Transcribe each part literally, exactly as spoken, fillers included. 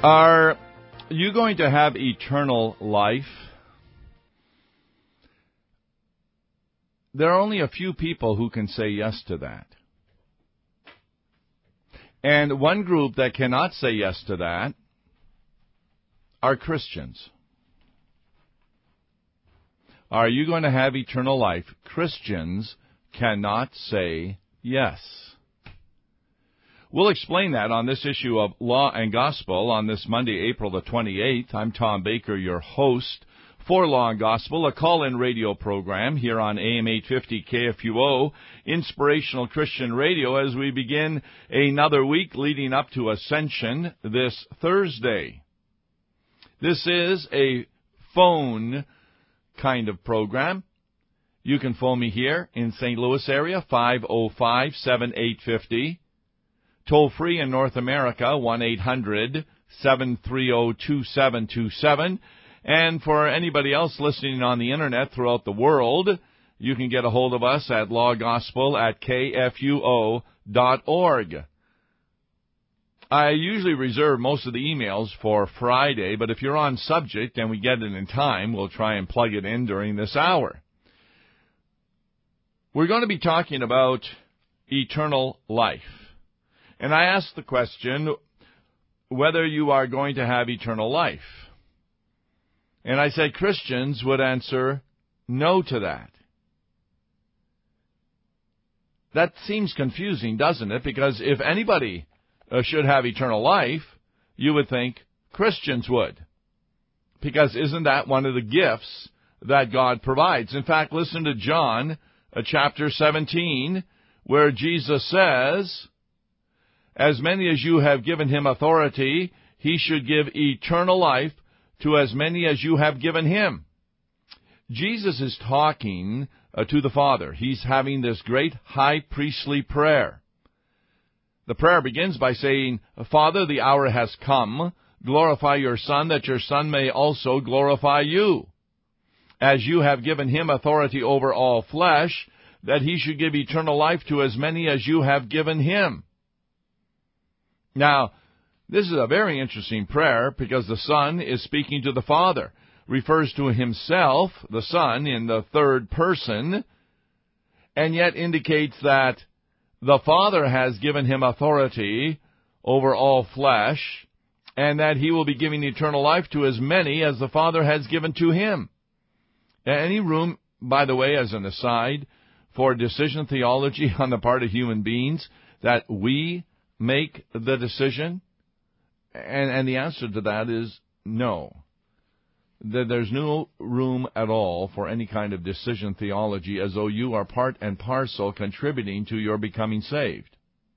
Are you going to have eternal life? There are only a few people who can say yes to that. And one group that cannot say yes to that are Christians. Are you going to have eternal life? Christians cannot say yes. We'll explain that on this issue of Law and Gospel on this Monday, April the twenty-eighth. I'm Tom Baker, your host for Law and Gospel, a call-in radio program here on A M eight fifty K F U O, Inspirational Christian Radio, as we begin another week leading up to Ascension this Thursday. This is a phone kind of program. You can phone me here in Saint Louis area, five oh five, seven eight five oh. Toll free in North America, one eight hundred, seven three zero, two seven two seven. And for anybody else listening on the Internet throughout the world, you can get a hold of us at lawgospel at k f u o dot org. I usually reserve most of the emails for Friday, but if you're on subject and we get it in time, we'll try and plug it in during this hour. We're going to be talking about eternal life. And I asked the question whether you are going to have eternal life. And I said Christians would answer no to that. That seems confusing, doesn't it? Because if anybody uh, should have eternal life, you would think Christians would. Because isn't that one of the gifts that God provides? In fact, listen to John uh, chapter seventeen, where Jesus says, "As many as you have given him authority, he should give eternal life to as many as you have given him." Jesus is talking uh, to the Father. He's having this great high priestly prayer. The prayer begins by saying, "Father, the hour has come. Glorify your Son, that your Son may also glorify you. As you have given him authority over all flesh, that he should give eternal life to as many as you have given him." Now, this is a very interesting prayer because the Son is speaking to the Father, refers to himself, the Son, in the third person, and yet indicates that the Father has given him authority over all flesh, and that he will be giving eternal life to as many as the Father has given to him. Any room, by the way, as an aside, for decision theology on the part of human beings, that we make the decision? And, and the answer to that is no. There's no room at all for any kind of decision theology as though you are part and parcel contributing to your becoming saved.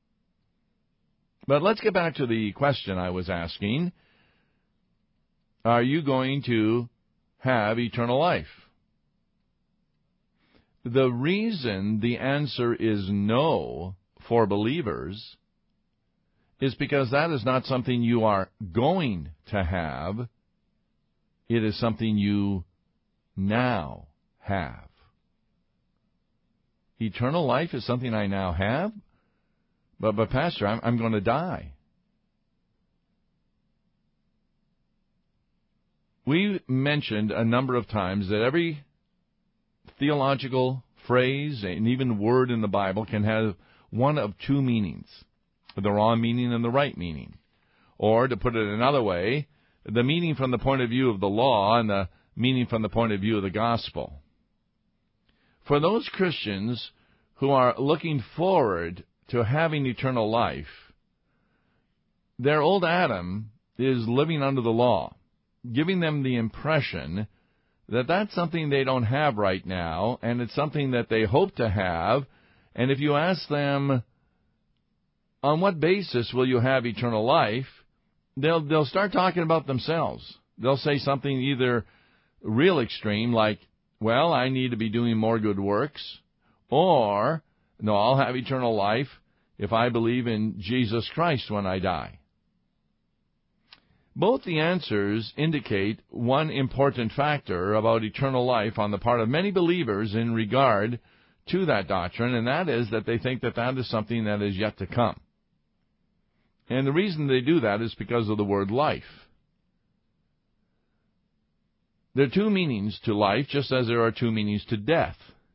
But let's get back to the question I was asking. Are you going to have eternal life? The reason the answer is no for believers is because that is not something you are going to have. It is something you now have. Eternal life is something I now have? But, but Pastor, I'm, I'm going to die. We mentioned a number of times that every theological phrase and even word in the Bible can have one of two meanings: the wrong meaning and the right meaning. Or, to put it another way, the meaning from the point of view of the law and the meaning from the point of view of the gospel. For those Christians who are looking forward to having eternal life, their old Adam is living under the law, giving them the impression that that's something they don't have right now, and it's something that they hope to have. And if you ask them, on what basis will you have eternal life, they'll they'll start talking about themselves. They'll say something either real extreme, like, well, I need to be doing more good works, or, no, I'll have eternal life if I believe in Jesus Christ when I die. Both the answers indicate one important factor about eternal life on the part of many believers in regard to that doctrine, and that is that they think that that is something that is yet to come. And the reason they do that is because of the word life. There are two meanings to life, just as there are two meanings to death.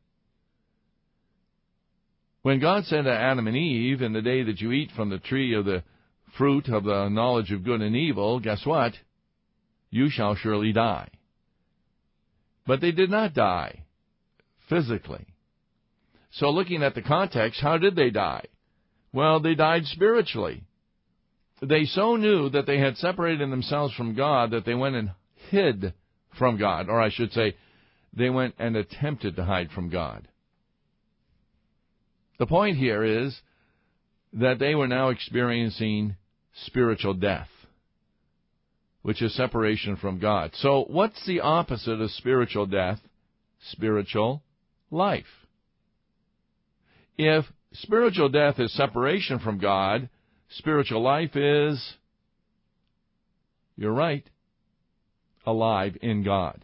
When God said to Adam and Eve, in the day that you eat from the tree of the fruit of the knowledge of good and evil, guess what? You shall surely die. But they did not die physically. So looking at the context, how did they die? Well, they died spiritually. They so knew that they had separated themselves from God that they went and hid from God. Or I should say, they went and attempted to hide from God. The point here is that they were now experiencing spiritual death, which is separation from God. So what's the opposite of spiritual death? Spiritual life. If spiritual death is separation from God, spiritual life is, you're right, alive in God.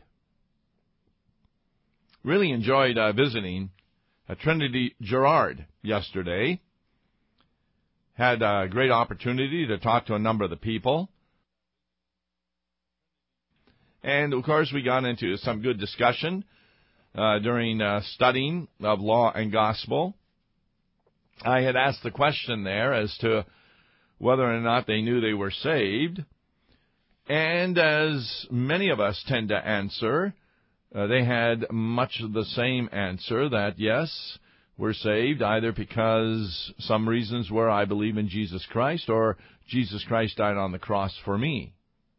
Really enjoyed uh, visiting at Trinity Girard yesterday. Had a great opportunity to talk to a number of the people. And, of course, we got into some good discussion uh, during uh, studying of law and gospel. I had asked the question there as to whether or not they knew they were saved. And as many of us tend to answer, uh, they had much the same answer, that yes, we're saved either because some reasons were I believe in Jesus Christ or Jesus Christ died on the cross for me.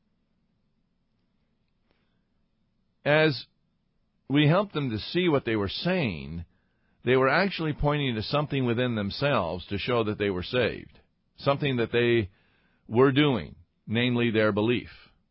As we helped them to see what they were saying, they were actually pointing to something within themselves to show that they were saved, something that they were doing, namely their belief.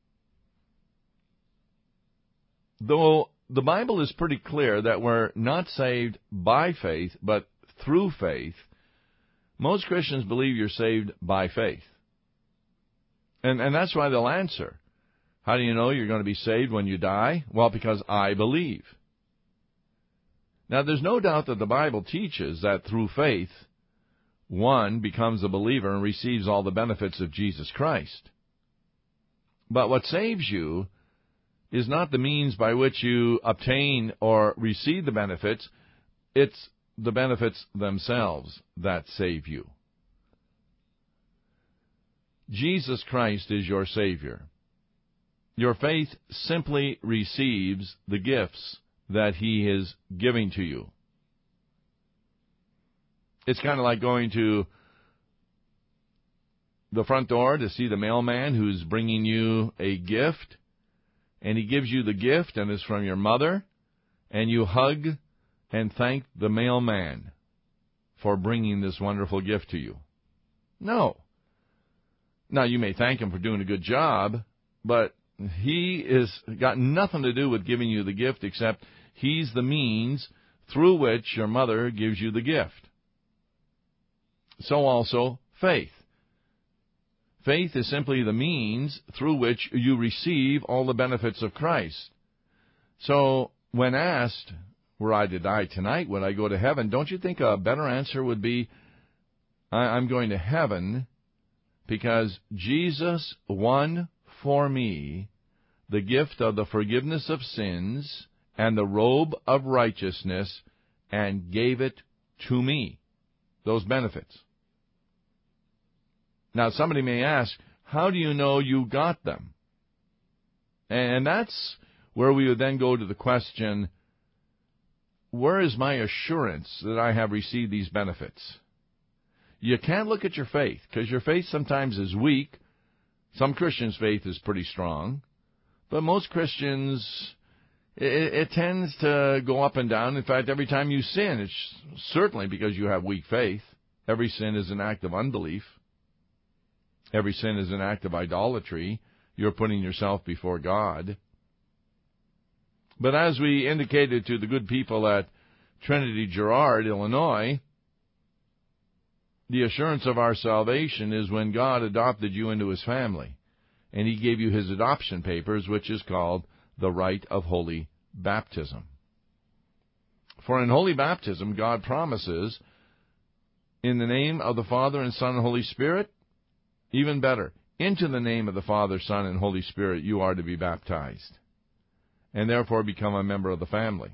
Though the Bible is pretty clear that we're not saved by faith, but through faith, most Christians believe you're saved by faith. And, and that's why they'll answer, how do you know you're going to be saved when you die? Well, because I believe. Now, there's no doubt that the Bible teaches that through faith, one becomes a believer and receives all the benefits of Jesus Christ. But what saves you is not the means by which you obtain or receive the benefits. It's the benefits themselves that save you. Jesus Christ is your Savior. Your faith simply receives the gifts that He is giving to you. It's kind of like going to the front door to see the mailman who's bringing you a gift, and he gives you the gift, and it's from your mother, and you hug and thank the mailman for bringing this wonderful gift to you. No. Now, you may thank him for doing a good job, but he has got nothing to do with giving you the gift except he's the means through which your mother gives you the gift. So also faith. Faith is simply the means through which you receive all the benefits of Christ. So when asked, were I to die tonight, would I go to heaven? Don't you think a better answer would be, I'm going to heaven because Jesus won for me the gift of the forgiveness of sins and the robe of righteousness and gave it to me, those benefits. Now, somebody may ask, how do you know you got them? And that's where we would then go to the question, where is my assurance that I have received these benefits? You can't look at your faith, because your faith sometimes is weak. Some Christians' faith is pretty strong. But most Christians, it, it tends to go up and down. In fact, every time you sin, it's certainly because you have weak faith. Every sin is an act of unbelief. Every sin is an act of idolatry. You're putting yourself before God. But as we indicated to the good people at Trinity Girard, Illinois, the assurance of our salvation is when God adopted you into His family, and He gave you His adoption papers, which is called the rite of holy baptism. For in holy baptism, God promises, in the name of the Father and Son and Holy Spirit, Even better, into the name of the Father, Son, and Holy Spirit you are to be baptized, and therefore become a member of the family.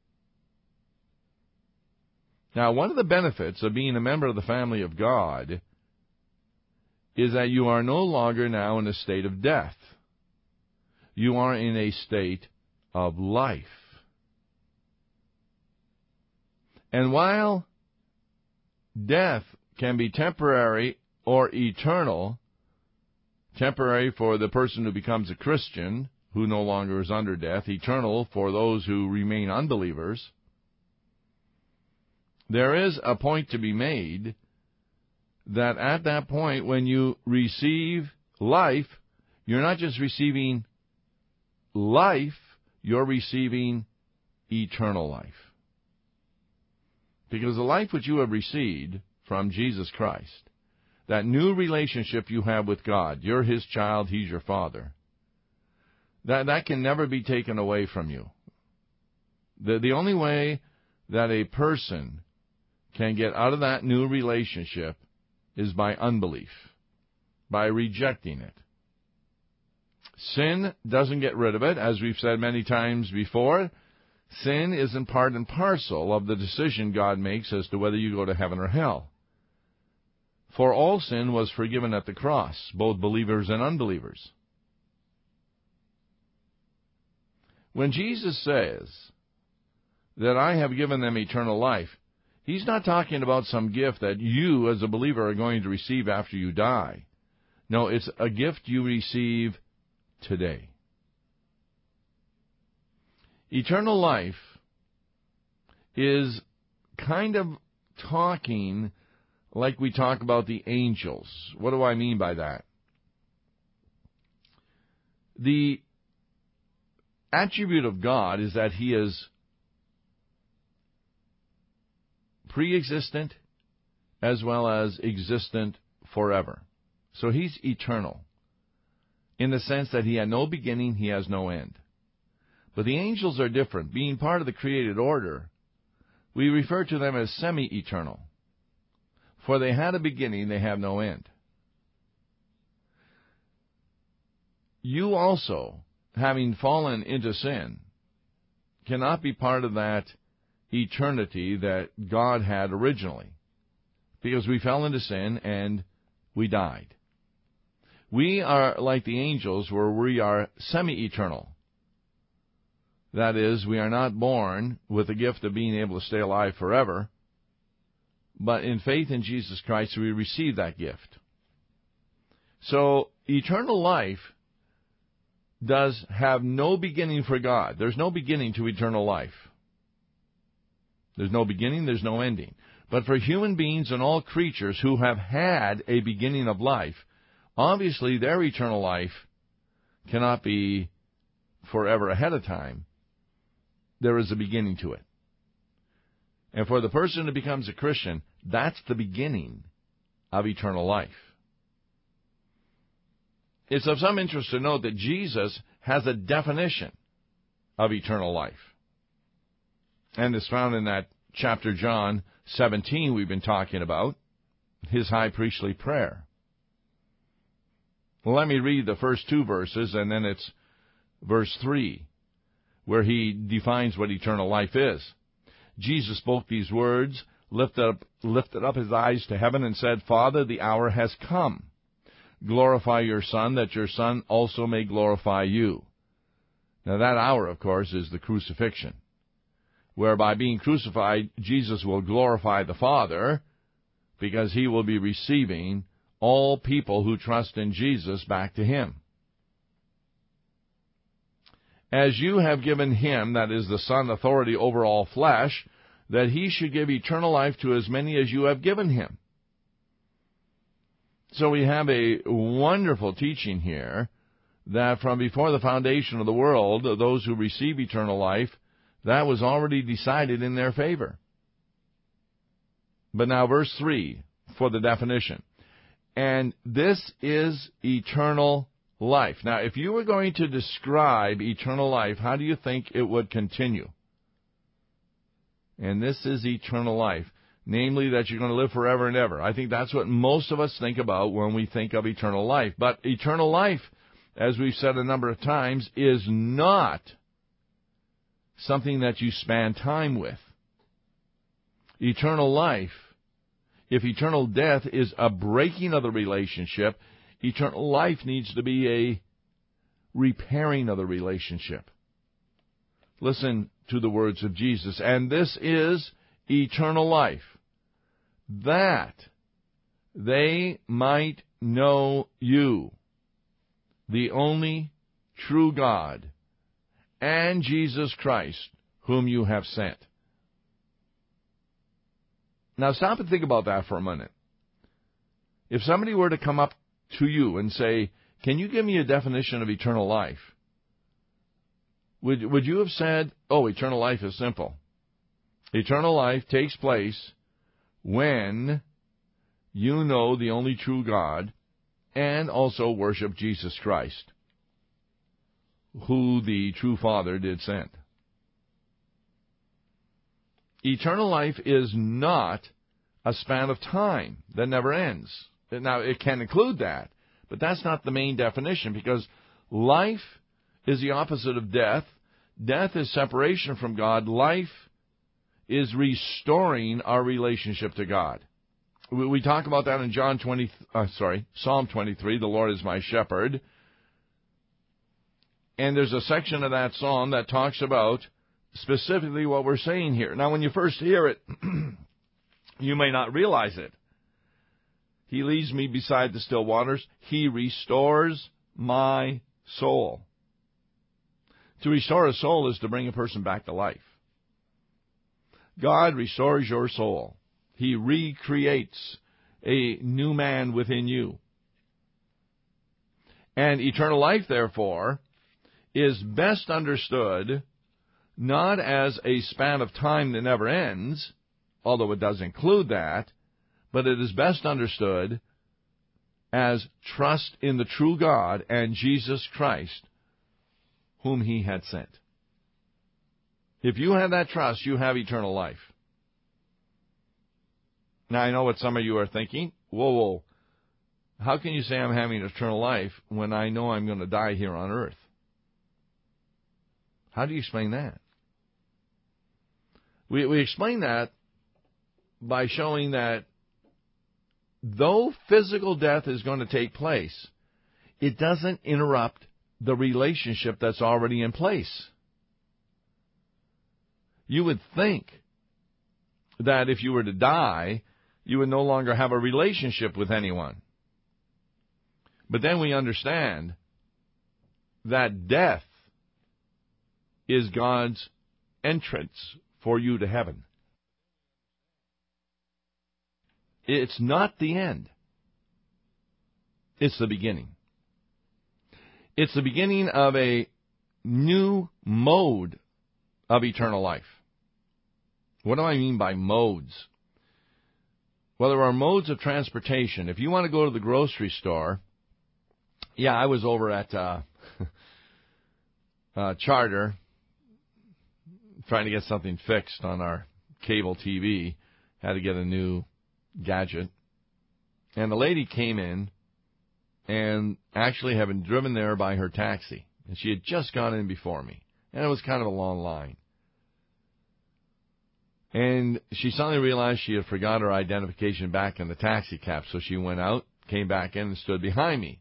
Now, one of the benefits of being a member of the family of God is that you are no longer now in a state of death. You are in a state of life. And while death can be temporary or eternal, temporary for the person who becomes a Christian, who no longer is under death, eternal for those who remain unbelievers, there is a point to be made that at that point when you receive life, you're not just receiving life, you're receiving eternal life. Because the life which you have received from Jesus Christ, that new relationship you have with God, you're His child, He's your Father, that, that can never be taken away from you. The, the only way that a person can get out of that new relationship is by unbelief, by rejecting it. Sin doesn't get rid of it, as we've said many times before. Sin isn't part and parcel of the decision God makes as to whether you go to heaven or hell. For all sin was forgiven at the cross, both believers and unbelievers. When Jesus says that I have given them eternal life, He's not talking about some gift that you as a believer are going to receive after you die. No, it's a gift you receive today. Eternal life is kind of talking like we talk about the angels. What do I mean by that? The attribute of God is that He is pre-existent as well as existent forever. So He's eternal in the sense that He had no beginning, He has no end. But the angels are different. Being part of the created order, we refer to them as semi-eternal. For they had a beginning, they have no end. You also, having fallen into sin, cannot be part of that eternity that God had originally, because we fell into sin and we died. We are like the angels, where we are semi-eternal. That is, we are not born with the gift of being able to stay alive forever, but in faith in Jesus Christ we receive that gift. So eternal life does have no beginning for God. There's no beginning to eternal life. There's no beginning, there's no ending. But for human beings and all creatures who have had a beginning of life, obviously their eternal life cannot be forever ahead of time. There is a beginning to it. And for the person who becomes a Christian, that's the beginning of eternal life. It's of some interest to note that Jesus has a definition of eternal life. And it's found in that chapter John seventeen we've been talking about, His high priestly prayer. Well, let me read the first two verses, and then it's verse three, where He defines what eternal life is. Jesus spoke these words, lifted up, lifted up His eyes to heaven, and said, Father, the hour has come. Glorify your Son, that your Son also may glorify you. Now that hour, of course, is the crucifixion, whereby being crucified, Jesus will glorify the Father, because He will be receiving all people who trust in Jesus back to Him. As you have given Him, that is the Son, authority over all flesh, that He should give eternal life to as many as you have given Him. So we have a wonderful teaching here that from before the foundation of the world, those who receive eternal life, that was already decided in their favor. But now verse three for the definition. And this is eternal life. Now, if you were going to describe eternal life, how do you think it would continue? And this is eternal life. namely that you're going to live forever and ever. I think that's what most of us think about when we think of eternal life. But eternal life, as we've said a number of times, is not something that you span time with. Eternal life, if eternal death is a breaking of the relationship, eternal life needs to be a repairing of the relationship. Listen to the words of Jesus. And this is eternal life, that they might know you, the only true God, and Jesus Christ, whom you have sent. Now stop and think about that for a minute. If somebody were to come up to you and say, can you give me a definition of eternal life? Would, would you have said, oh, eternal life is simple. Eternal life takes place when you know the only true God and also worship Jesus Christ, who the true Father did send. Eternal life is not a span of time that never ends. Now, it can include that, but that's not the main definition, because life is the opposite of death. Death is separation from God. Life is restoring our relationship to God. We, we talk about that in John twenty. Uh, sorry, Psalm twenty-three. The Lord is my shepherd, and there's a section of that psalm that talks about specifically what we're saying here. Now, when you first hear it, you may not realize it. He leads me beside the still waters. He restores my soul. To restore a soul is to bring a person back to life. God restores your soul. He recreates a new man within you. And eternal life, therefore, is best understood not as a span of time that never ends, although it does include that, but it is best understood as trust in the true God and Jesus Christ, whom He had sent. If you have that trust, you have eternal life. Now, I know what some of you are thinking. Whoa, whoa. How can you say I'm having eternal life when I know I'm going to die here on earth? How do you explain that? We, we explain that by showing that though physical death is going to take place, it doesn't interrupt the relationship that's already in place. You would think that if you were to die, you would no longer have a relationship with anyone. But then we understand that death is God's entrance for you to heaven. It's not the end. It's the beginning. It's the beginning of a new mode of eternal life. What do I mean by modes? Well, there are modes of transportation. If you want to go to the grocery store, yeah, I was over at uh, uh, Charter trying to get something fixed on our cable T V. Had to get a new gadget. And the lady came in and actually had been driven there by her taxi. And she had just gone in before me. And it was kind of a long line. And she suddenly realized she had forgot her identification back in the taxi cab. So she went out, came back in, and stood behind me.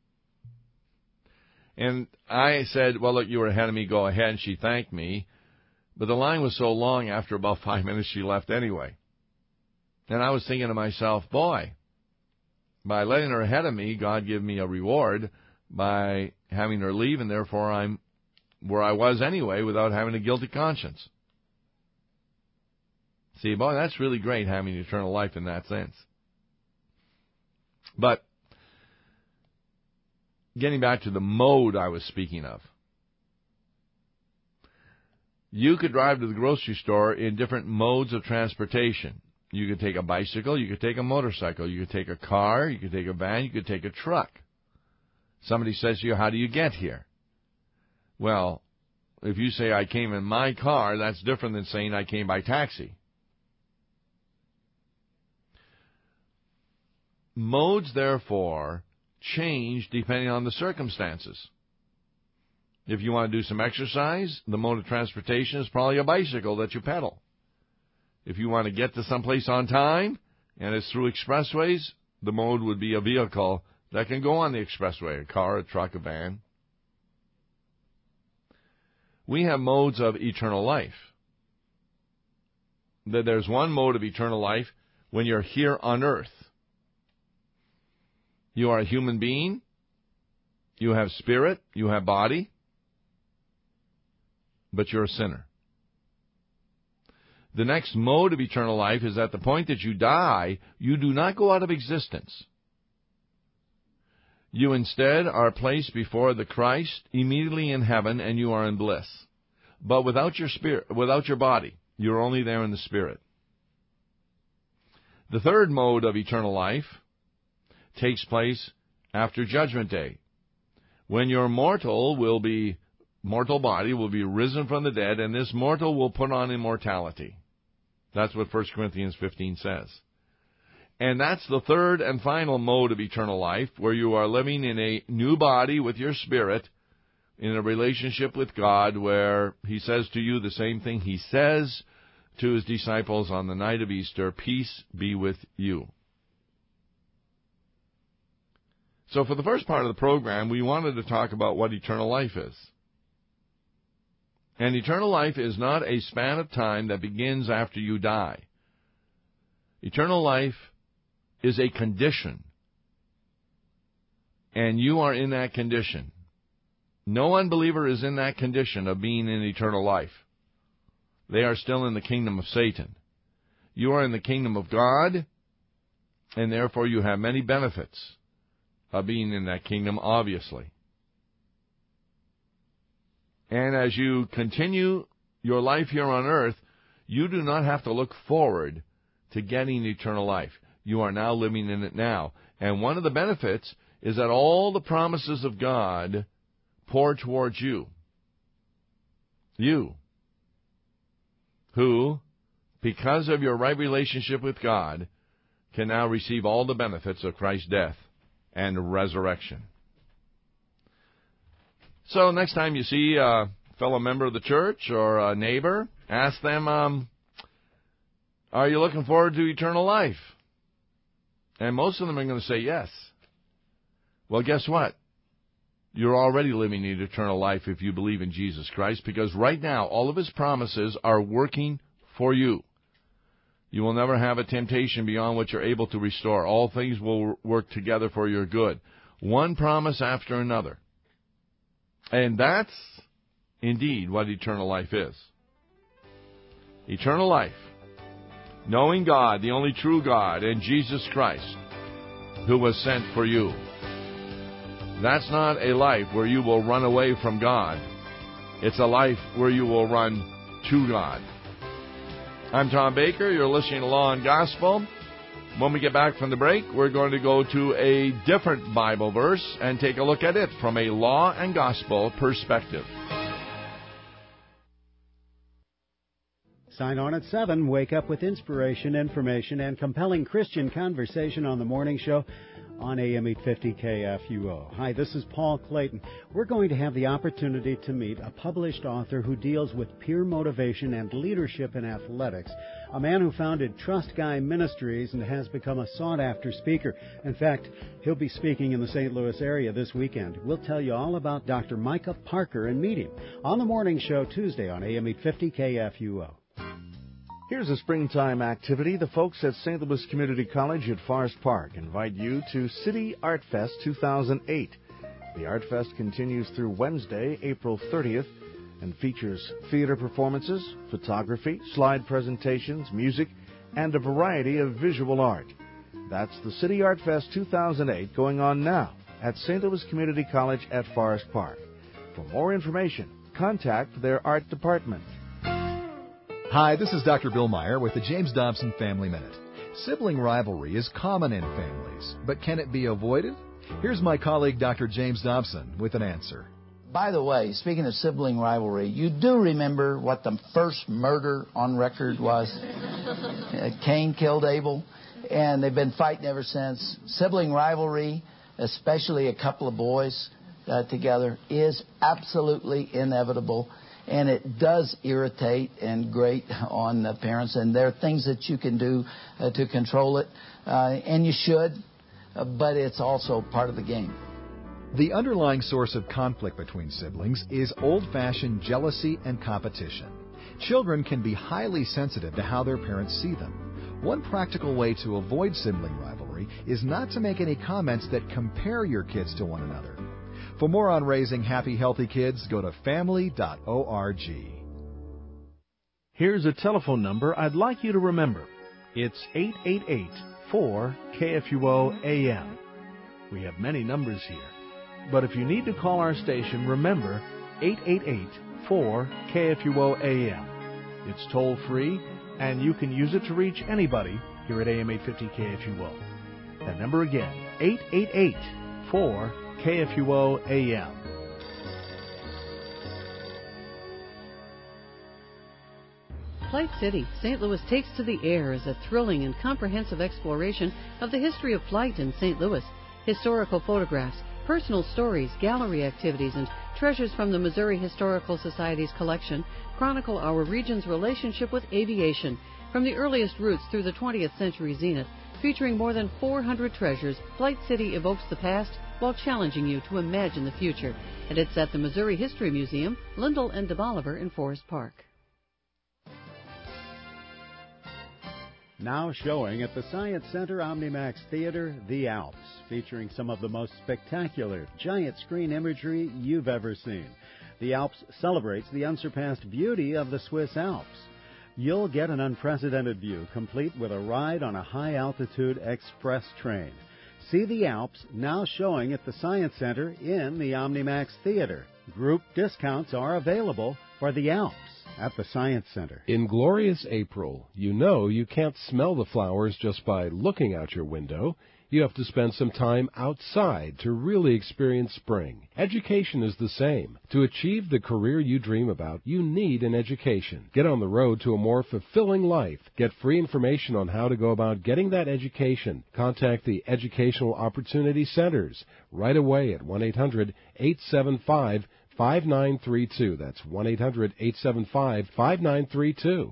And I said, well, look, you were ahead of me, go ahead. And she thanked me. But the line was so long, after about five minutes, she left anyway. And I was thinking to myself, boy, by letting her ahead of me, God gave me a reward by having her leave, and therefore I'm where I was anyway without having a guilty conscience. See, boy, that's really great, having eternal life in that sense. But getting back to the mode I was speaking of, you could drive to the grocery store in different modes of transportation. You could take a bicycle, you could take a motorcycle, you could take a car, you could take a van, you could take a truck. Somebody says to you, how do you get here? Well, if you say I came in my car, that's different than saying I came by taxi. modes, therefore, change depending on the circumstances. If you want to do some exercise, the mode of transportation is probably a bicycle that you pedal. If you want to get to someplace on time, and it's through expressways, the mode would be a vehicle that can go on the expressway, a car, a truck, a van. We have modes of eternal life. There's one mode of eternal life when you're here on earth. You are a human being. You have spirit. You have body. But you're a sinner. The next mode of eternal life is at the point that you die, you do not go out of existence. You instead are placed before the Christ immediately in heaven, and you are in bliss. But without your spirit, without your body, you're only there in the spirit. The third mode of eternal life takes place after Judgment Day, when your mortal will be mortal body will be risen from the dead, and this mortal will put on immortality. That's what First Corinthians fifteen says. And that's the third and final mode of eternal life, where you are living in a new body with your spirit, in a relationship with God, where He says to you the same thing He says to His disciples on the night of Easter, peace be with you. So for the first part of the program, we wanted to talk about what eternal life is. And eternal life is not a span of time that begins after you die. Eternal life is a condition. And you are in that condition. No unbeliever is in that condition of being in eternal life. They are still in the kingdom of Satan. You are in the kingdom of God, and therefore you have many benefits of being in that kingdom, obviously. And as you continue your life here on earth, you do not have to look forward to getting eternal life. You are now living in it now. And one of the benefits is that all the promises of God pour towards you. You, who, because of your right relationship with God, can now receive all the benefits of Christ's death and resurrection. So next time you see a fellow member of the church or a neighbor, ask them, um, are you looking forward to eternal life? And most of them are going to say yes. Well, guess what? You're already living in eternal life if you believe in Jesus Christ, because right now all of His promises are working for you. You will never have a temptation beyond what you're able to restore. All things will work together for your good. One promise after another. And that's indeed what eternal life is. Eternal life. Knowing God, the only true God, and Jesus Christ, who was sent for you. That's not a life where you will run away from God. It's a life where you will run to God. I'm Tom Baker. You're listening to Law and Gospel. When we get back from the break, we're going to go to a different Bible verse and take a look at it from a law and gospel perspective. Sign on at seven. Wake up with inspiration, information, and compelling Christian conversation on the morning show on A M eight fifty K F U O. Hi, this is Paul Clayton. We're going to have the opportunity to meet a published author who deals with peer motivation and leadership in athletics, a man who founded Trust Guy Ministries and has become a sought-after speaker. In fact, he'll be speaking in the Saint Louis area this weekend. We'll tell you all about Doctor Micah Parker and meet him on the morning show Tuesday on A M eight fifty K F U O. Here's a springtime activity. The folks at Saint Louis Community College at Forest Park invite you to City Art Fest two thousand eight. The Art Fest continues through Wednesday, April thirtieth, and features theater performances, photography, slide presentations, music, and a variety of visual art. That's the City Art Fest two thousand eight going on now at Saint Louis Community College at Forest Park. For more information, contact their art department. Hi, this is Doctor Bill Meyer with the James Dobson Family Minute. Sibling rivalry is common in families, but can it be avoided? Here's my colleague, Doctor James Dobson, with an answer. By the way, speaking of sibling rivalry, you do remember what the first murder on record was? Cain killed Abel. and they've been fighting ever since. Sibling rivalry, especially a couple of boys uh, together, is absolutely inevitable, and it does irritate and grate on the parents, and there are things that you can do uh, to control it, uh, and you should, uh, but it's also part of the game. The underlying source of conflict between siblings is old-fashioned jealousy and competition. Children can be highly sensitive to how their parents see them. One practical way to avoid sibling rivalry is not to make any comments that compare your kids to one another. For more on raising happy, healthy kids, go to family dot org. Here's a telephone number I'd like you to remember. It's eight eight eight, four, K F U O, A M. We have many numbers here, but if you need to call our station, remember eight eight eight, four, K F U O, A M. It's toll-free, and you can use it to reach anybody here at A M eight fifty K F U O. That number again, eight eight eight, four, K F U O, A M. Flight City, Saint Louis Takes to the Air is a thrilling and comprehensive exploration of the history of flight in Saint Louis. Historical photographs, personal stories, gallery activities, and treasures from the Missouri Historical Society's collection chronicle our region's relationship with aviation, from the earliest routes through the twentieth century zenith. Featuring more than four hundred treasures, Flight City evokes the past while challenging you to imagine the future. And it's at the Missouri History Museum, Lindell and DeBoliver in Forest Park. Now showing at the Science Center OmniMax Theater, The Alps, featuring some of the most spectacular giant screen imagery you've ever seen. The Alps celebrates the unsurpassed beauty of the Swiss Alps. You'll get an unprecedented view, complete with a ride on a high-altitude express train. See the Alps, now showing at the Science Center in the OmniMax Theater. Group discounts are available for the Alps at the Science Center. In glorious April, you know you can't smell the flowers just by looking out your window. You have to spend some time outside to really experience spring. Education is the same. To achieve the career you dream about, you need an education. Get on the road to a more fulfilling life. Get free information on how to go about getting that education. Contact the Educational Opportunity Centers right away at one eight hundred, eight seven five, five nine three two. That's one eight hundred, eight seven five, five nine three two.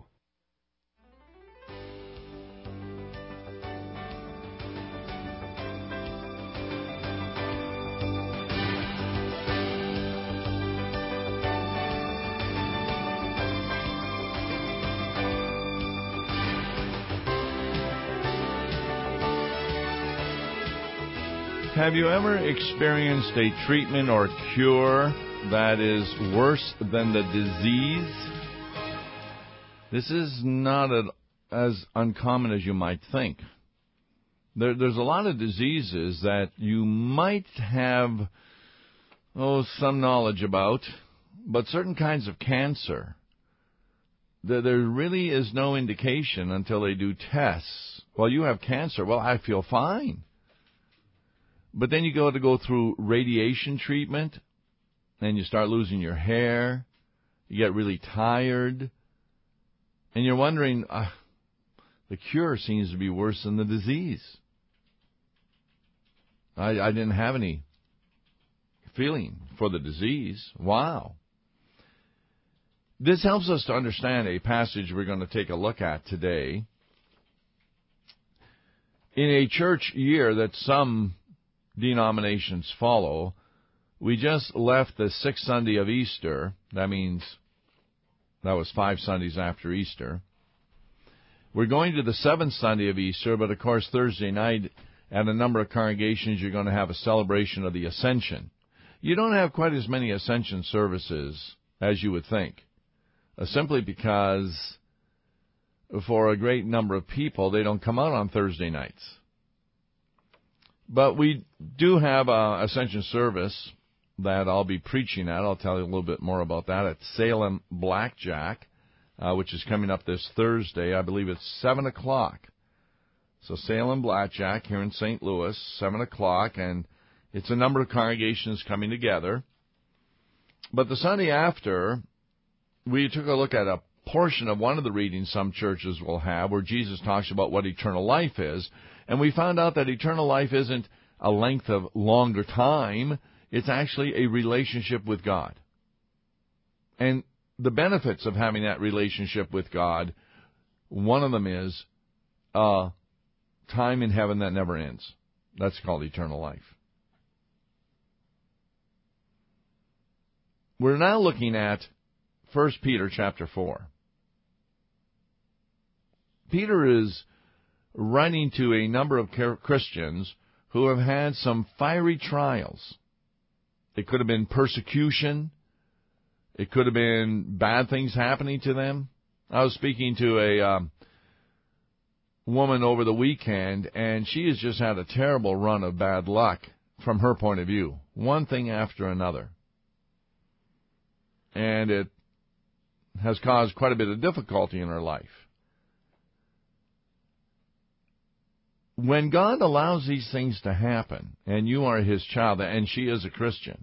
Have you ever experienced a treatment or cure that is worse than the disease? This is not a, as uncommon as you might think. There, there's a lot of diseases that you might have oh, some knowledge about, but certain kinds of cancer, there, there really is no indication until they do tests. Well, you have cancer. Well, I feel fine. But then you go to go through radiation treatment, and you start losing your hair, you get really tired, and you're wondering, uh, the cure seems to be worse than the disease. I, I didn't have any feeling for the disease. Wow. This helps us to understand a passage we're going to take a look at today. In a church year that some denominations follow, we just left the sixth Sunday of Easter. That means that was five Sundays after Easter. We're going to the seventh Sunday of Easter, but of course Thursday night at a number of congregations you're going to have a celebration of the Ascension. You don't have quite as many Ascension services as you would think, uh, simply because for a great number of people they don't come out on Thursday nights. But we do have an Ascension service that I'll be preaching at. I'll tell you a little bit more about that at Salem Blackjack, uh, which is coming up this Thursday. I believe it's seven o'clock. So Salem Blackjack here in Saint Louis, seven o'clock, and it's a number of congregations coming together. But the Sunday after, we took a look at a portion of one of the readings some churches will have where Jesus talks about what eternal life is, and we found out that eternal life isn't a length of longer time. It's actually a relationship with God. And the benefits of having that relationship with God, one of them is uh, time in heaven that never ends. That's called eternal life. We're now looking at First Peter chapter four. Peter is writing to a number of Christians who have had some fiery trials. It could have been persecution. It could have been bad things happening to them. I was speaking to a um, woman over the weekend, and she has just had a terrible run of bad luck from her point of view, one thing after another. And it has caused quite a bit of difficulty in her life. When God allows these things to happen, and you are His child, and she is a Christian,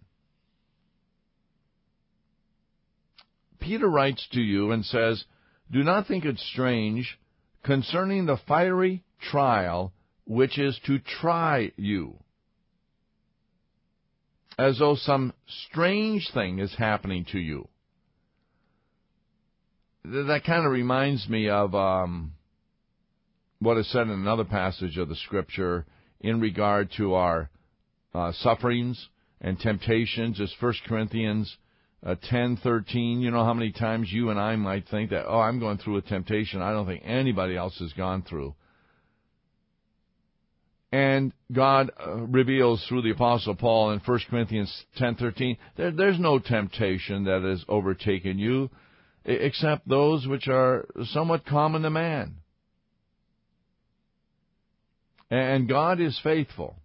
Peter writes to you and says, "Do not think it strange concerning the fiery trial which is to try you, as though some strange thing is happening to you." That kind of reminds me of um, what is said in another passage of the Scripture in regard to our uh, sufferings and temptations. It's First Corinthians uh, ten thirteen. You know how many times you and I might think that, oh, I'm going through a temptation I don't think anybody else has gone through. And God uh, reveals through the Apostle Paul in First Corinthians ten thirteen, there, there's no temptation that has overtaken you, except those which are somewhat common to man. And God is faithful.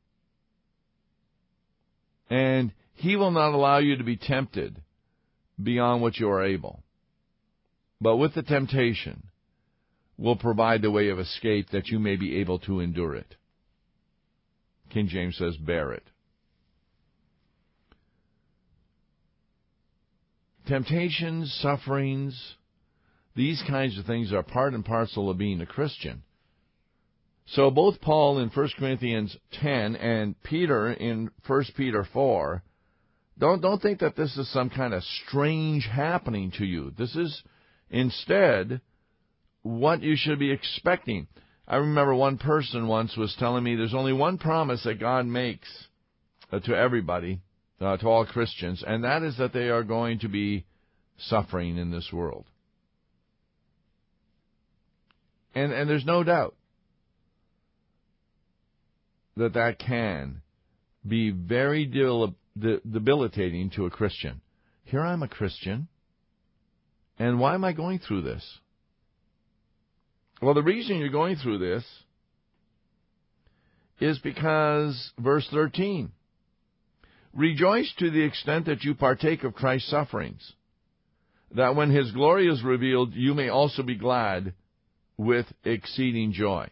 And He will not allow you to be tempted beyond what you are able. But with the temptation, will provide the way of escape that you may be able to endure it. King James says, bear it. Temptations, sufferings, these kinds of things are part and parcel of being a Christian. So both Paul in First Corinthians ten and Peter in First Peter four, don't, don't think that this is some kind of strange happening to you. This is instead what you should be expecting. I remember one person once was telling me there's only one promise that God makes uh, to everybody, uh, to all Christians, and that is that they are going to be suffering in this world. And, and there's no doubt that that can be very debil- de- debilitating to a Christian. Here I'm a Christian, and why am I going through this? Well, the reason you're going through this is because, verse thirteen, rejoice to the extent that you partake of Christ's sufferings, that when His glory is revealed, you may also be glad with exceeding joy.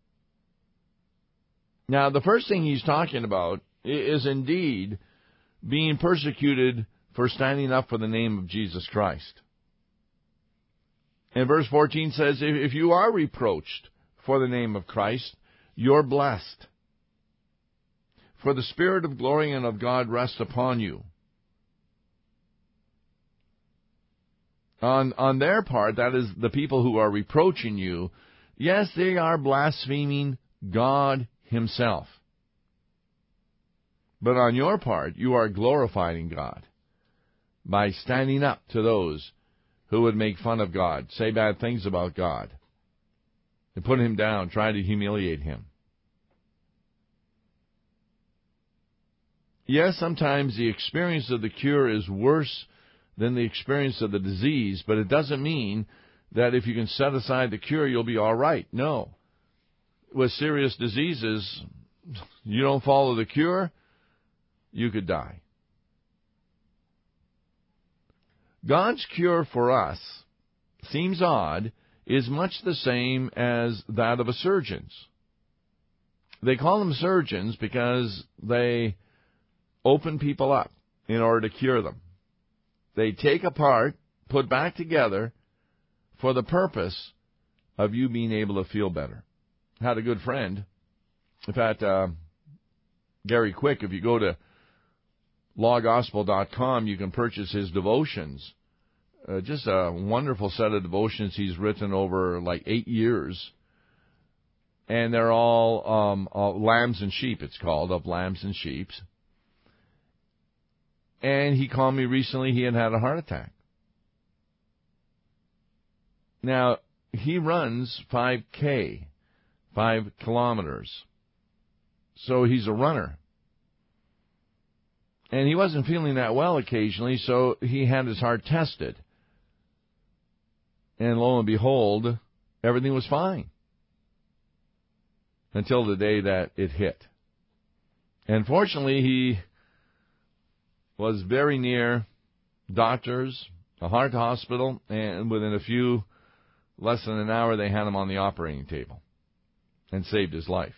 Now, the first thing he's talking about is indeed being persecuted for standing up for the name of Jesus Christ. And verse fourteen says, if you are reproached for the name of Christ, you're blessed. For the Spirit of glory and of God rests upon you. On, on their part, that is, the people who are reproaching you, yes, they are blaspheming God Himself. But on your part, you are glorifying God by standing up to those who would make fun of God, say bad things about God, and put Him down, try to humiliate Him. Yes, sometimes the experience of the cure is worse than the experience of the disease, but it doesn't mean that if you can set aside the cure, you'll be all right. No. With serious diseases, you don't follow the cure, you could die. God's cure for us, seems odd, is much the same as that of a surgeon's. They call them surgeons because they open people up in order to cure them. They take apart, put back together, for the purpose of you being able to feel better. I had a good friend. In fact, uh, Gary Quick, if you go to law gospel dot com, you can purchase his devotions. Uh, just a wonderful set of devotions he's written over like eight years. And they're all um, uh, lambs and sheep, it's called, of lambs and sheep. And he called me recently. He had had a heart attack. Now, he runs five K, five kilometers. So he's a runner. And he wasn't feeling that well occasionally, so he had his heart tested. And lo and behold, everything was fine. Until the day that it hit. And fortunately, he was very near doctors, a heart hospital, and within a few, less than an hour, they had him on the operating table and saved his life.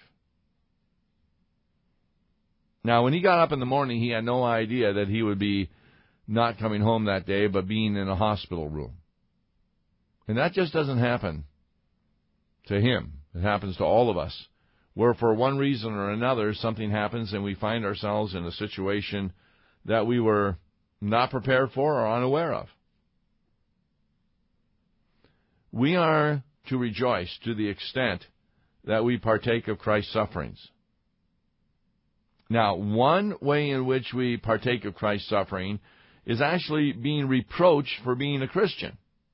Now, when he got up in the morning, he had no idea that he would be not coming home that day, but being in a hospital room. And that just doesn't happen to him. It happens to all of us, where for one reason or another, something happens and we find ourselves in a situation that we were not prepared for or unaware of. We are to rejoice to the extent that we partake of Christ's sufferings. Now, one way in which we partake of Christ's suffering is actually being reproached for being a Christian.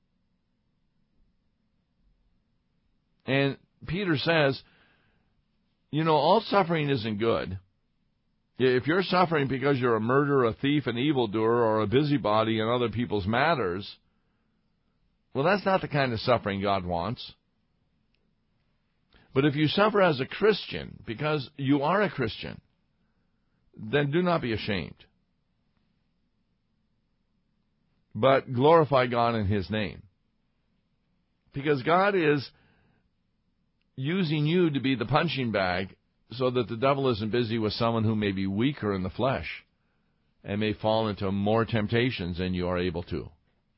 And Peter says, you know, all suffering isn't good. If you're suffering because you're a murderer, a thief, an evildoer, or a busybody in other people's matters, well, that's not the kind of suffering God wants. But if you suffer as a Christian because you are a Christian, then do not be ashamed, but glorify God in His name. Because God is using you to be the punching bag so that the devil isn't busy with someone who may be weaker in the flesh and may fall into more temptations than you are able to.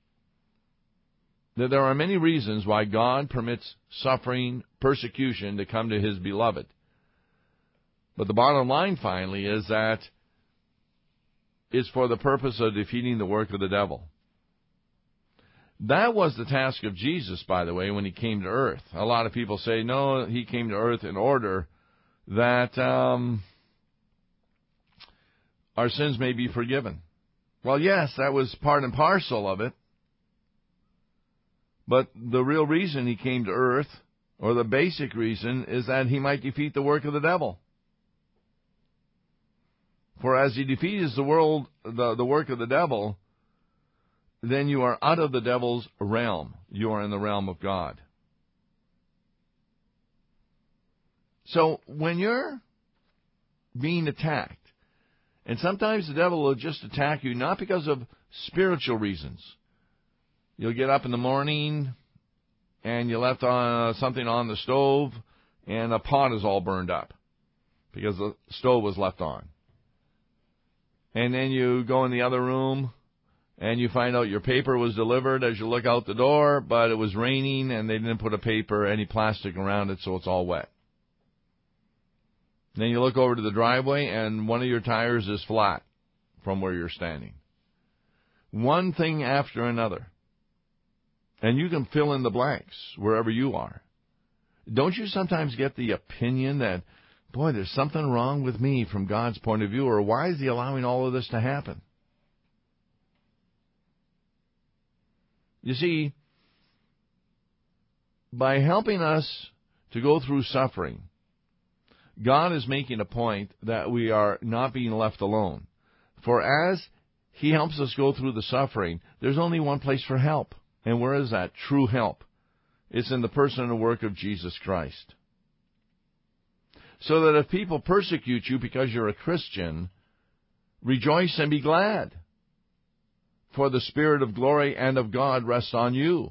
That there are many reasons why God permits suffering, persecution to come to His beloved. But the bottom line, finally, is that it's for the purpose of defeating the work of the devil. That was the task of Jesus, by the way, when He came to earth. A lot of people say, no, He came to earth in order that um, our sins may be forgiven. Well, yes, that was part and parcel of it. But the real reason He came to earth, or the basic reason, is that He might defeat the work of the devil. For as He defeats the world, the, the work of the devil, then you are out of the devil's realm. You are in the realm of God. So when you're being attacked, and sometimes the devil will just attack you not because of spiritual reasons. You'll get up in the morning and you left uh, something on the stove and a pot is all burned up because the stove was left on. And then you go in the other room and you find out your paper was delivered as you look out the door, but it was raining and they didn't put a paper, any plastic around it, so it's all wet. Then you look over to the driveway and one of your tires is flat from where you're standing. One thing after another. And you can fill in the blanks wherever you are. Don't you sometimes get the opinion that, boy, there's something wrong with me from God's point of view, or why is He allowing all of this to happen? You see, by helping us to go through suffering, God is making a point that we are not being left alone. For as He helps us go through the suffering, there's only one place for help. And where is that? True help. It's in the person and work of Jesus Christ. So that if people persecute you because you're a Christian, rejoice and be glad. For the Spirit of glory and of God rests on you.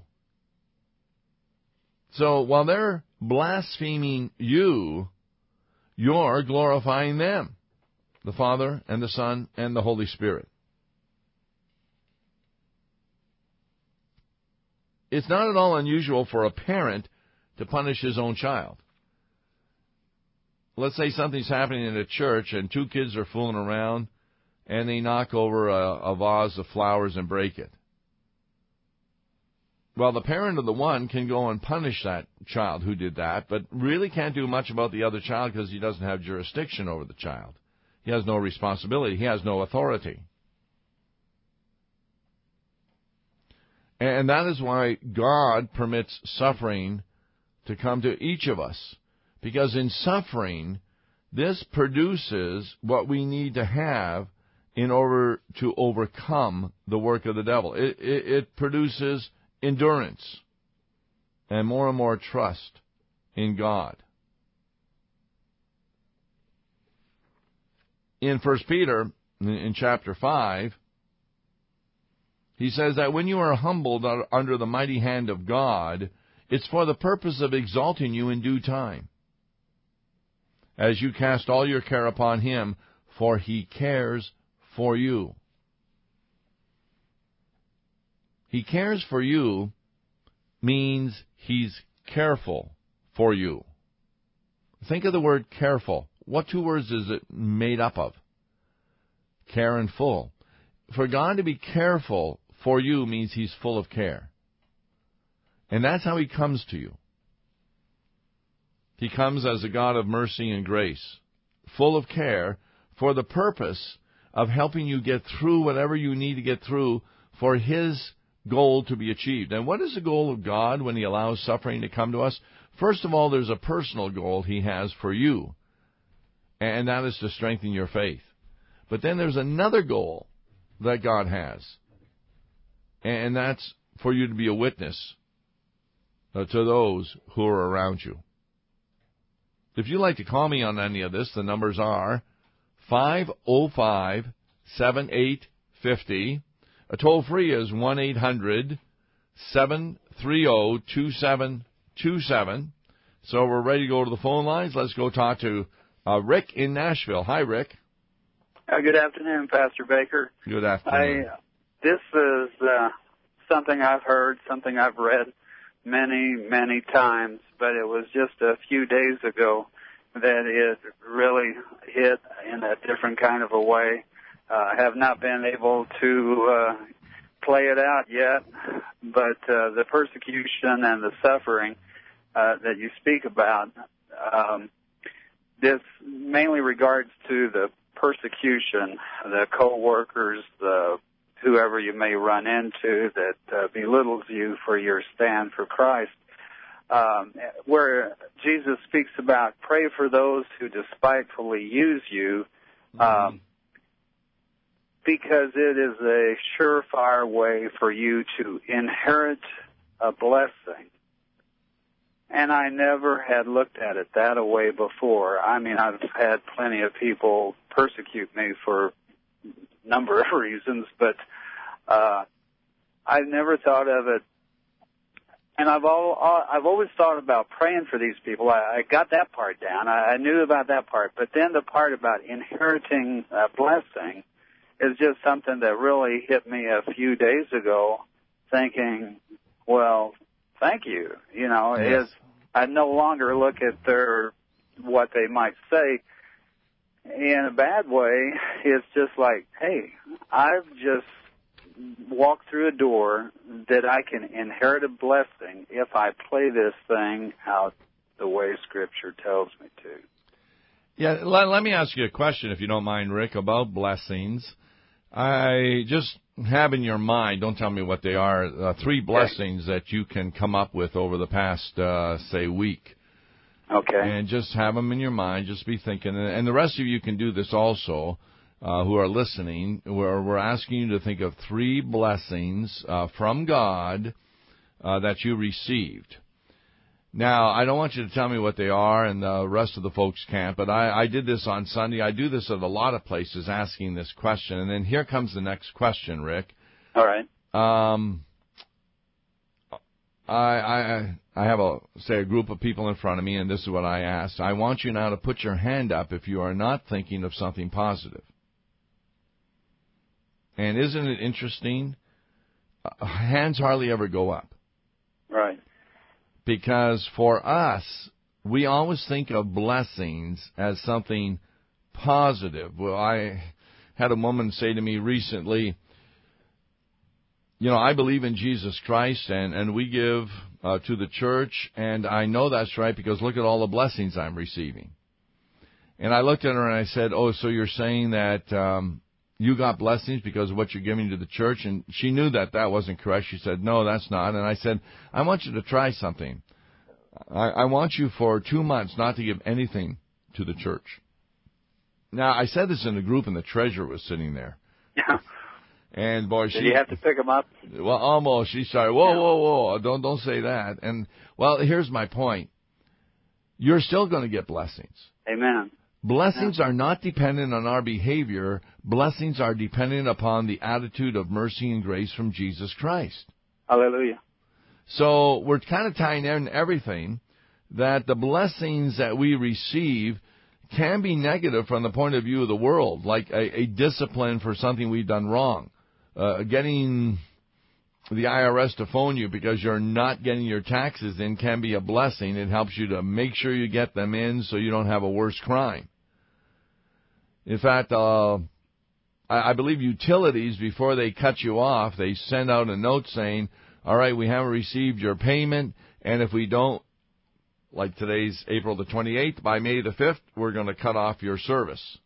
So while they're blaspheming you, you're glorifying them, the Father and the Son and the Holy Spirit. it's not at all unusual for a parent to punish his own child. Let's say something's happening in a church and two kids are fooling around and they knock over a, a vase of flowers and break it. Well, the parent of the one can go and punish that child who did that, but really can't do much about the other child because he doesn't have jurisdiction over the child. He has no responsibility. He has no authority. And that is why God permits suffering to come to each of us. Because in suffering, this produces what we need to have in order to overcome the work of the devil. It, it, it produces endurance and more and more trust in God. In First Peter, in chapter five, he says that when you are humbled under the mighty hand of God, it's for the purpose of exalting you in due time, as you cast all your care upon him, for he cares for you. He cares for you means he's careful for you. Think of the word careful. What two words is it made up of? Care and full. For God to be careful for you means he's full of care. And that's how he comes to you. He comes as a God of mercy and grace, full of care, for the purpose of helping you get through whatever you need to get through for his goal to be achieved. And what is the goal of God when he allows suffering to come to us? First of all, there's a personal goal he has for you, and that is to strengthen your faith. But then there's another goal that God has, and that's for you to be a witness to those who are around you. If you'd like to call me on any of this, the numbers are five oh five, seven eight five oh. A toll-free is one eight hundred, seven three oh, two seven two seven. So we're ready to go to the phone lines. Let's go talk to uh, Rick in Nashville. Hi, Rick. Uh, good afternoon, Pastor Baker. Good afternoon. I, this is uh, something I've heard, something I've read many, many times, but it was just a few days ago that it really hit in a different kind of a way. Uh, I have not been able to uh, play it out yet, but uh, the persecution and the suffering uh, that you speak about, um, this mainly regards to the persecution, the co-workers, the whoever you may run into that uh, belittles you for your stand for Christ, um, where Jesus speaks about pray for those who despitefully use you, um, mm-hmm. because it is a surefire way for you to inherit a blessing. And I never had looked at it that way before. I mean, I've had plenty of people persecute me for a number of reasons, but uh, I've never thought of it. And I've all, I've always thought about praying for these people. I, I got that part down. I, I knew about that part. But then the part about inheriting a blessing is just something that really hit me a few days ago, thinking, well, thank you. You know, yes. it's, I no longer look at their, what they might say in a bad way. It's just like, hey, I've just walked through a door that I can inherit a blessing if I play this thing out the way Scripture tells me to. Yeah, let, let me ask you a question, if you don't mind, Rick, about blessings. I just have in your mind, don't tell me what they are, uh, three blessings that you can come up with over the past, uh, say, week. Okay. And just have them in your mind. Just be thinking. And the rest of you can do this also, uh, who are listening. We're, we're asking you to think of three blessings uh, from God uh, that you received. Now, I don't want you to tell me what they are, and the rest of the folks can't, but I, I did this on Sunday. I do this at a lot of places, asking this question. And then here comes the next question, Rick. All right. Um, I, I, I have, a say, a group of people in front of me, and this is what I asked. I want you now to put your hand up if you are not thinking of something positive. And isn't it interesting? Uh, hands hardly ever go up. because for us, we always think of blessings as something positive. Well, I had a woman say to me recently, you know, I believe in Jesus Christ, and, and we give uh, to the church, and I know that's right because look at all the blessings I'm receiving. And I looked at her and I said, oh, so you're saying that um, you got blessings because of what you're giving to the church? And she knew that that wasn't correct. She said, no, that's not. And I said, I want you to try something. I, I want you for two months not to give anything to the church. Now, I said this in a group, and the treasurer was sitting there. Yeah. And boy, she. Did you have to pick him up? Well, almost. She started. Whoa, yeah. whoa, whoa! Don't don't say that. And well, here's my point. You're still going to get blessings. Amen. Blessings yeah. are not dependent on our behavior. Blessings are dependent upon the attitude of mercy and grace from Jesus Christ. Hallelujah. So we're kind of tying in everything that the blessings that we receive can be negative from the point of view of the world, like a, a discipline for something we've done wrong. Uh, getting the I R S to phone you because you're not getting your taxes in can be a blessing. It helps you to make sure you get them in so you don't have a worse crime. In fact, uh, I, I believe utilities, before they cut you off, they send out a note saying, all right, we haven't received your payment, and if we don't, like today's April the twenty-eighth, by May the fifth, we're going to cut off your service.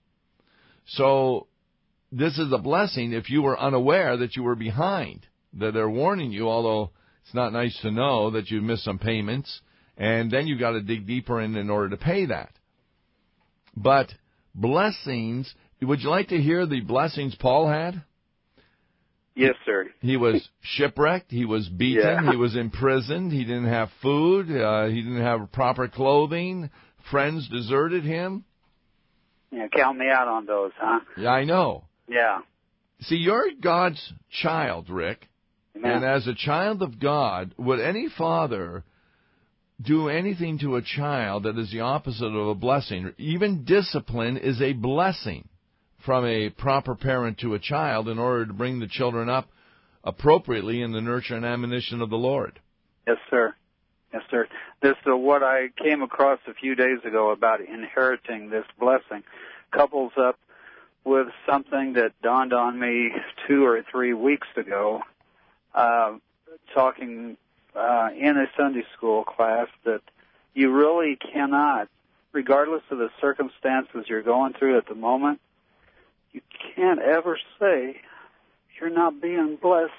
So this is a blessing if you were unaware that you were behind, that they're warning you, although it's not nice to know that you missed some payments, and then you've got to dig deeper in in order to pay that. But blessings, would you like to hear the blessings Paul had? Yes, sir. He was shipwrecked. He was beaten. Yeah. He was imprisoned. He didn't have food. Uh, he didn't have proper clothing. Friends deserted him. Yeah, count me out on those, huh? Yeah, I know. Yeah. See, you're God's child, Rick. Amen. And as a child of God, would any father do anything to a child that is the opposite of a blessing? Even discipline is a blessing from a proper parent to a child in order to bring the children up appropriately in the nurture and admonition of the Lord. Yes, sir. Yes, sir. This is what I came across a few days ago about inheriting this blessing. Couples up with something that dawned on me two or three weeks ago, uh, talking uh, in a Sunday school class, that you really cannot, regardless of the circumstances you're going through at the moment, you can't ever say you're not being blessed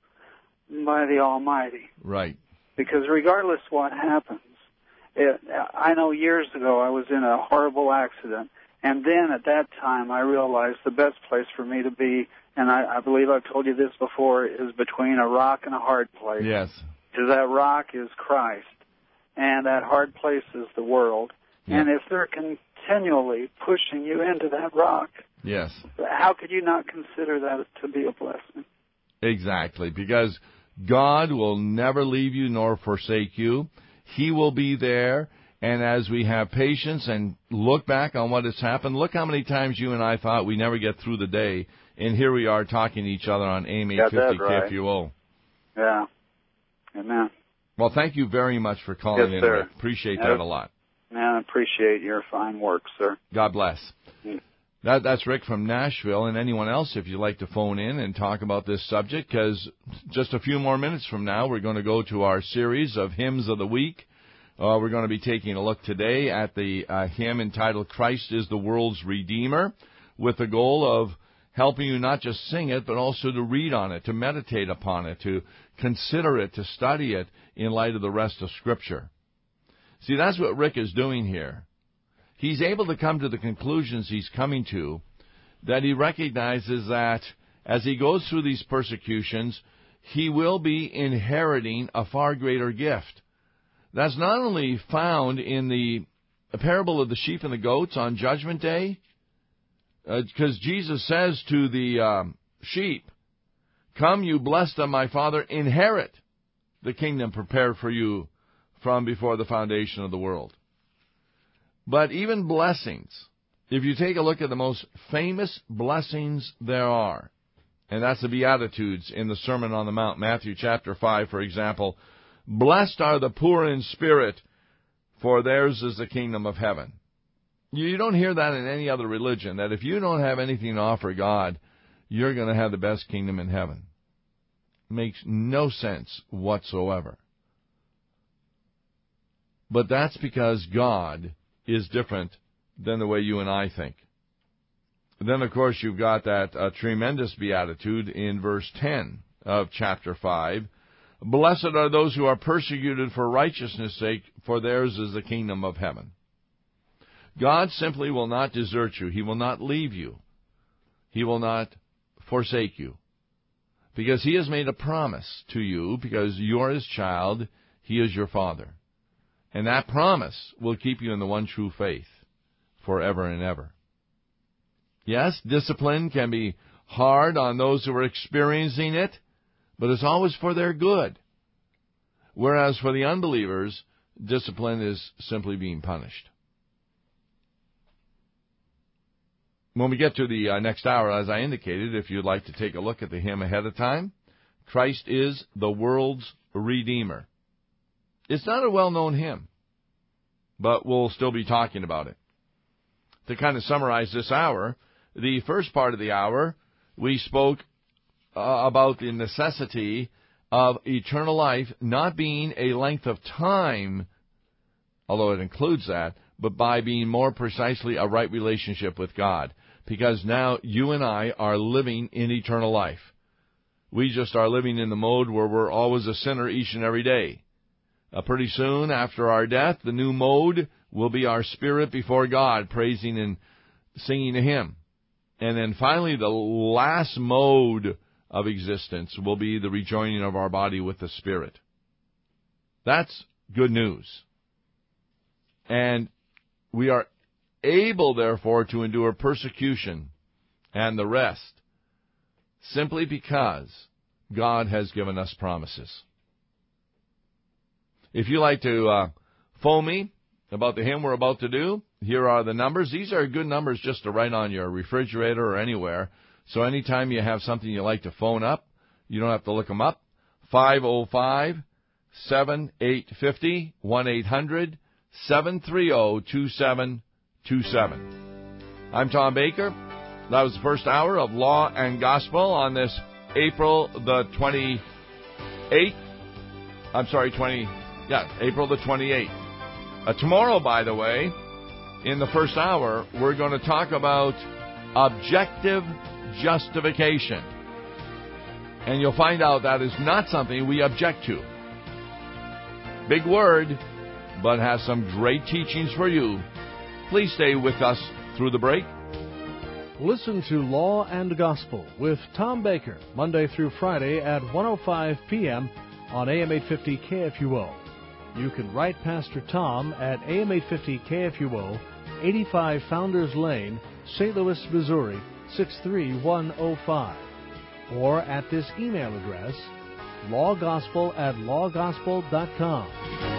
by the Almighty. Right. Because regardless what happens, it, I know years ago I was in a horrible accident, and then at that time I realized the best place for me to be, and I, I believe I've told you this before, is between a rock and a hard place. Yes. Because that rock is Christ, and that hard place is the world. Yeah. And if they're continually pushing you into that rock, yes, how could you not consider that to be a blessing? Exactly, because God will never leave you nor forsake you. He will be there, and as we have patience and look back on what has happened, look how many times you and I thought we never get through the day, and here we are talking to each other on A M eight fifty right. K F U O. Yeah. Amen. Well, thank you very much for calling yes, in, sir. Rick. Appreciate that a lot. Man, I appreciate your fine work, sir. God bless. Mm. That, that's Rick from Nashville, and anyone else, if you'd like to phone in and talk about this subject, because just a few more minutes from now, we're going to go to our series of Hymns of the Week. Uh, we're going to be taking a look today at the uh, hymn entitled Christ is the World's Redeemer, with the goal of helping you not just sing it, but also to read on it, to meditate upon it, to consider it, to study it in light of the rest of Scripture. See, that's what Rick is doing here. He's able to come to the conclusions he's coming to, that he recognizes that as he goes through these persecutions, he will be inheriting a far greater gift. That's not only found in the parable of the sheep and the goats on Judgment Day, because uh, Jesus says to the um, sheep, "Come, you blessed of my Father, inherit the kingdom prepared for you from before the foundation of the world." But even blessings, if you take a look at the most famous blessings there are, and that's the Beatitudes in the Sermon on the Mount, Matthew chapter five, for example, Blessed are the poor in spirit, for theirs is the kingdom of heaven. You don't hear that in any other religion, that if you don't have anything to offer God, you're going to have the best kingdom in heaven. Makes no sense whatsoever. But that's because God is different than the way you and I think. Then, of course, you've got that uh, tremendous beatitude in verse ten of chapter five. Blessed are those who are persecuted for righteousness' sake, for theirs is the kingdom of heaven. God simply will not desert you. He will not leave you. He will not forsake you. Because He has made a promise to you, because you're His child, He is your Father. And that promise will keep you in the one true faith forever and ever. Yes, discipline can be hard on those who are experiencing it, but it's always for their good. Whereas for the unbelievers, discipline is simply being punished. When we get to the uh, next hour, as I indicated, if you'd like to take a look at the hymn ahead of time, Christ is the world's Redeemer. It's not a well-known hymn, but we'll still be talking about it. To kind of summarize this hour, the first part of the hour, we spoke uh, about the necessity of eternal life not being a length of time, although it includes that, but by being more precisely a right relationship with God. Because now you and I are living in eternal life. We just are living in the mode where we're always a sinner each and every day. Uh, pretty soon after our death, the new mode will be our spirit before God, praising and singing to Him. And then finally, the last mode of existence will be the rejoining of our body with the Spirit. That's good news. And we are able, therefore, to endure persecution and the rest simply because God has given us promises. If you like to uh, phone me about the hymn we're about to do, here are the numbers. These are good numbers just to write on your refrigerator or anywhere. So anytime you have something you like to phone up, you don't have to look them up. five oh five, seven eight five oh, one eight hundred, seven three oh, two seven two seven. I'm Tom Baker. That was the first hour of Law and Gospel on this April the twenty-eighth. I'm sorry, twenty. Yeah, April the twenty-eighth. Uh, tomorrow, by the way, in the first hour, we're going to talk about objective justification. And you'll find out that is not something we object to. Big word, but has some great teachings for you. Please stay with us through the break. Listen to Law and Gospel with Tom Baker, Monday through Friday at one oh five p.m. on A M eight fifty K F U O. You can write Pastor Tom at A M eight fifty K F U O, eighty-five Founders Lane, Saint Louis, Missouri, six three one oh five. Or at this email address, lawgospel at lawgospel dot com.